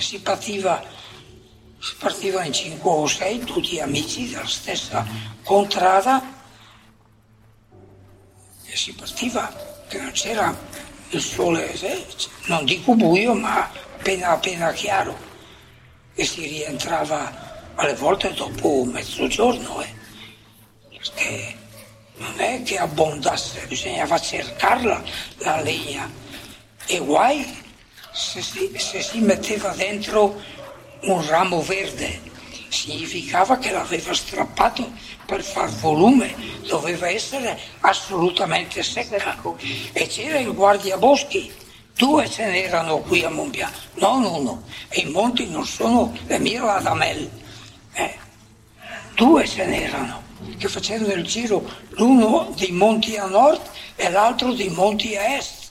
si partiva in 5 o 6, tutti amici della stessa contrada, e si partiva, che non c'era il sole, non dico buio, ma appena chiaro, e si rientrava alle volte dopo mezzogiorno, perché non è che abbondasse, bisognava cercarla la legna, e guai se si metteva dentro un ramo verde, significava che l'aveva strappato per far volume, doveva essere assolutamente secca. E c'era il guardiaboschi, 2 ce n'erano qui a Monpiano, non uno, e i monti non sono le Mira d'Amel, 2 ce n'erano, che facevano il giro, l'uno dei monti a nord e l'altro dei monti a est.